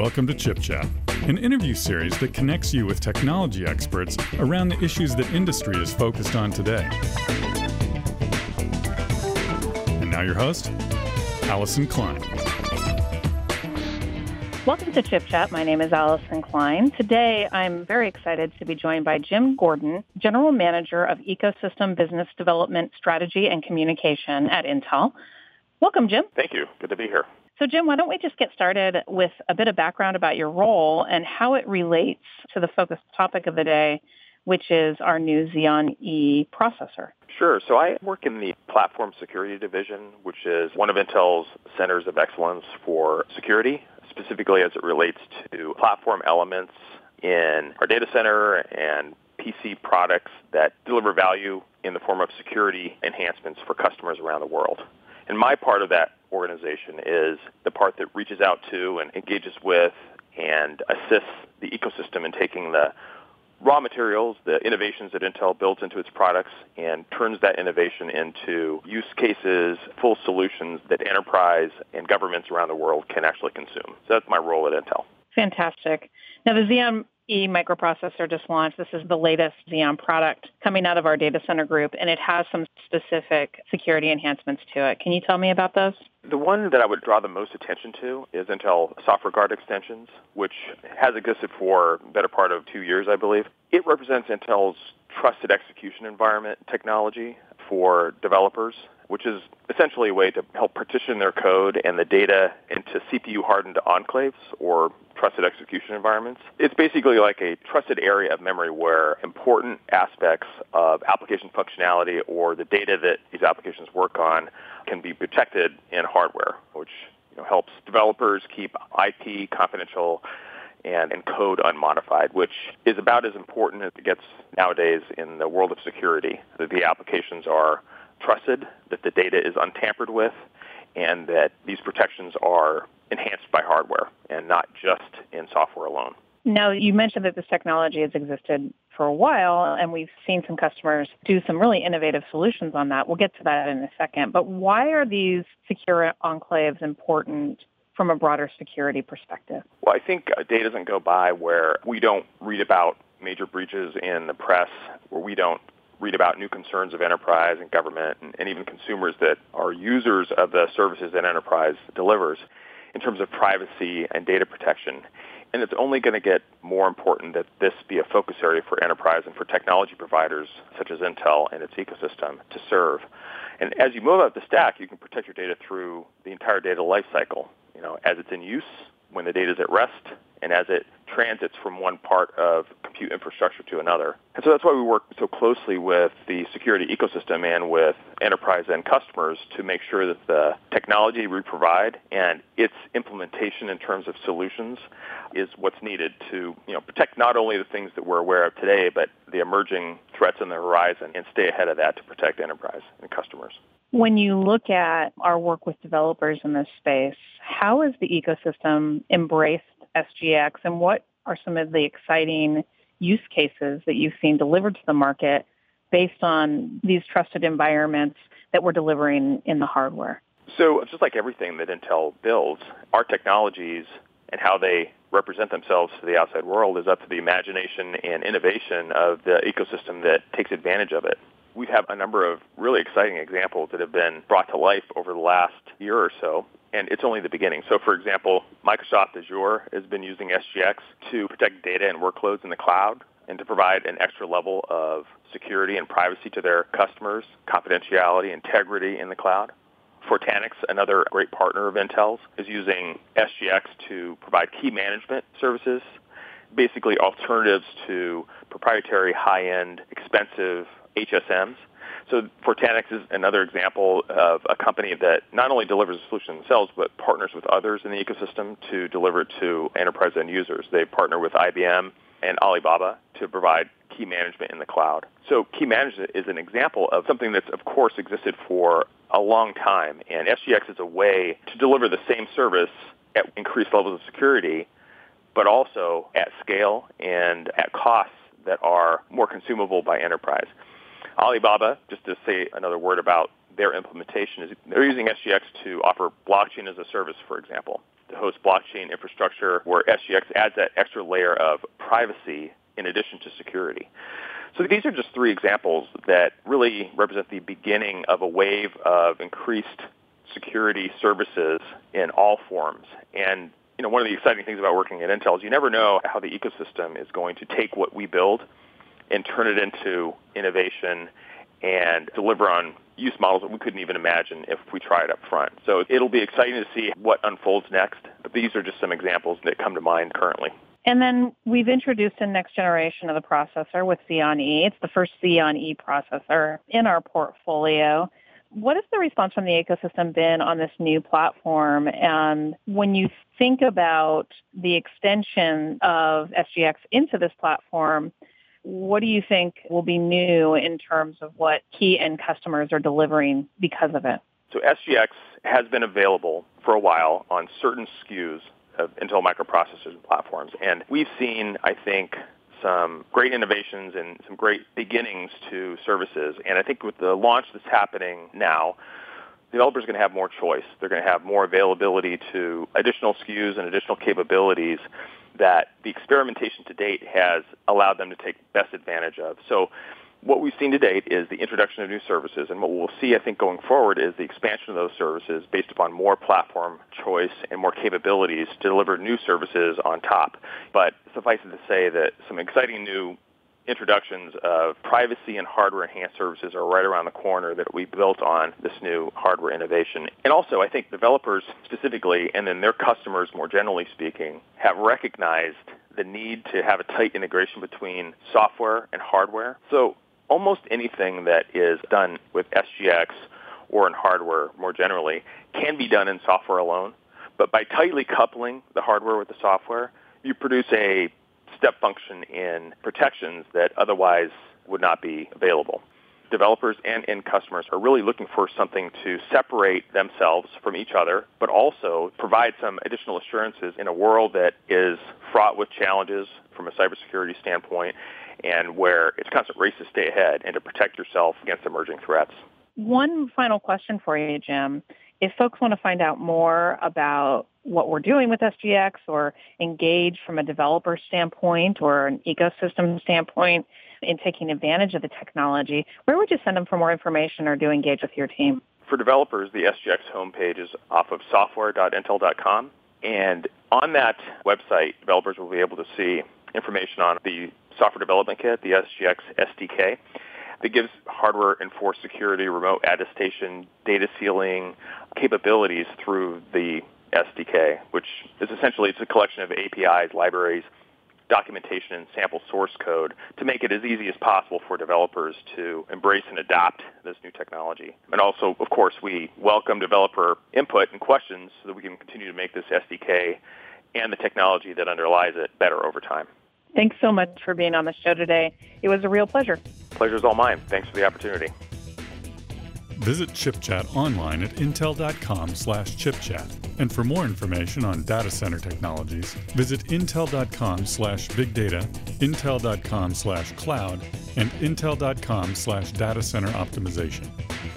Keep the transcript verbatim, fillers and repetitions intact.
Welcome to Chip Chat, an interview series that connects you with technology experts around the issues that industry is focused on today. And now your host, Allison Klein. Welcome to Chip Chat. My name is Allison Klein. Today, I'm very excited to be joined by Jim Gordon, General Manager of Ecosystem Business Development Strategy and Communication at Intel. Welcome, Jim. Thank you. Good to be here. So, Jim, why don't we just get started with a bit of background about your role and how it relates to the focus topic of the day, which is our new Xeon E processor. Sure. So I work in the Platform Security Division, which is one of Intel's centers of excellence for security, specifically as it relates to platform elements in our data center and P C products that deliver value in the form of security enhancements for customers around the world. And my part of that organization is the part that reaches out to and engages with and assists the ecosystem in taking the raw materials, the innovations that Intel builds into its products, and turns that innovation into use cases, full solutions that enterprise and governments around the world can actually consume. So that's my role at Intel. Fantastic. Now, the Xeon E microprocessor just launched. This is the latest Xeon product coming out of our data center group, and it has some specific security enhancements to it. Can you tell me about those? The one that I would draw the most attention to is Intel Software Guard Extensions, which has existed for the better part of two years, I believe. It represents Intel's trusted execution environment technology for developers, which is essentially a way to help partition their code and the data into C P U-hardened enclaves or trusted execution environments. It's basically like a trusted area of memory where important aspects of application functionality or the data that these applications work on can be protected in hardware, which you know, helps developers keep I P confidential and, and code unmodified, which is about as important as it gets nowadays in the world of security, that the applications are trusted, that the data is untampered with, and that these protections are enhanced by hardware and not just in software alone. Now, you mentioned that this technology has existed for a while, and we've seen some customers do some really innovative solutions on that. We'll get to that in a second. But why are these secure enclaves important from a broader security perspective? Well, I think a day doesn't go by where we don't read about major breaches in the press, where we don't read about new concerns of enterprise and government and, and even consumers that are users of the services that enterprise delivers in terms of privacy and data protection. And it's only going to get more important that this be a focus area for enterprise and for technology providers such as Intel and its ecosystem to serve. And as you move up the stack, you can protect your data through the entire data lifecycle, you know, as it's in use, when the data is at rest, and as it transits from one part of compute infrastructure to another. And so that's why we work so closely with the security ecosystem and with enterprise and customers to make sure that the technology we provide and its implementation in terms of solutions is what's needed to, you know, protect not only the things that we're aware of today, but the emerging threats on the horizon and stay ahead of that to protect enterprise and customers. When you look at our work with developers in this space, how has the ecosystem embraced S G X, and what are some of the exciting use cases that you've seen delivered to the market based on these trusted environments that we're delivering in the hardware? So just like everything that Intel builds, our technologies and how they represent themselves to the outside world is up to the imagination and innovation of the ecosystem that takes advantage of it. We have a number of really exciting examples that have been brought to life over the last year or so, and it's only the beginning. So, for example, Microsoft Azure has been using S G X to protect data and workloads in the cloud and to provide an extra level of security and privacy to their customers, confidentiality, integrity in the cloud. Fortanix, another great partner of Intel's, is using S G X to provide key management services, basically alternatives to proprietary, high-end, expensive H S Ms. So Fortanix is another example of a company that not only delivers a solution themselves, but partners with others in the ecosystem to deliver it to enterprise end users. They partner with I B M and Alibaba to provide key management in the cloud. So key management is an example of something that's, of course, existed for a long time. And S G X is a way to deliver the same service at increased levels of security, but also at scale and at costs that are more consumable by enterprise. Alibaba, just to say another word about their implementation, is they're using S G X to offer blockchain as a service, for example, to host blockchain infrastructure where S G X adds that extra layer of privacy in addition to security. So these are just three examples that really represent the beginning of a wave of increased security services in all forms. And you know, one of the exciting things about working at Intel is you never know how the ecosystem is going to take what we build and turn it into innovation and deliver on use models that we couldn't even imagine if we tried up front. So it'll be exciting to see what unfolds next, but these are just some examples that come to mind currently. And then we've introduced a next generation of the processor with Xeon E. It's the first Xeon E processor in our portfolio. What has the response from the ecosystem been on this new platform? And when you think about the extension of S G X into this platform, what do you think will be new in terms of what key end customers are delivering because of it? So S G X has been available for a while on certain S K Us of Intel microprocessors and platforms. And we've seen, I think, some great innovations and some great beginnings to services. And I think with the launch that's happening now, developers are going to have more choice. They're going to have more availability to additional S K Us and additional capabilities that the experimentation to date has allowed them to take best advantage of. So what we've seen to date is the introduction of new services, and what we'll see, I think, going forward is the expansion of those services based upon more platform choice and more capabilities to deliver new services on top. But suffice it to say that some exciting new introductions of privacy and hardware-enhanced services are right around the corner that we built on this new hardware innovation. And also, I think developers specifically, and then their customers more generally speaking, have recognized the need to have a tight integration between software and hardware. So almost anything that is done with S G X or in hardware more generally can be done in software alone. But by tightly coupling the hardware with the software, you produce a step function in protections that otherwise would not be available. Developers and end customers are really looking for something to separate themselves from each other, but also provide some additional assurances in a world that is fraught with challenges from a cybersecurity standpoint and where it's a constant race to stay ahead and to protect yourself against emerging threats. One final question for you, Jim. If folks want to find out more about what we're doing with S G X or engage from a developer standpoint or an ecosystem standpoint in taking advantage of the technology, where would you send them for more information or do engage with your team? For developers, the S G X homepage is off of software dot intel dot com. And on that website, developers will be able to see information on the software development kit, the S G X S D K. That gives hardware-enforced security, remote attestation, data sealing capabilities through the S D K, which is essentially it's a collection of A P Is, libraries, documentation, and sample source code to make it as easy as possible for developers to embrace and adopt this new technology. And also, of course, we welcome developer input and questions so that we can continue to make this S D K and the technology that underlies it better over time. Thanks so much for being on the show today. It was a real pleasure. Pleasure's all mine. Thanks for the opportunity. Visit ChipChat online at intel dot com slash chipchat. And for more information on data center technologies, visit intel dot com slash big data, intel dot com slash cloud, and intel dot com slash data center optimization.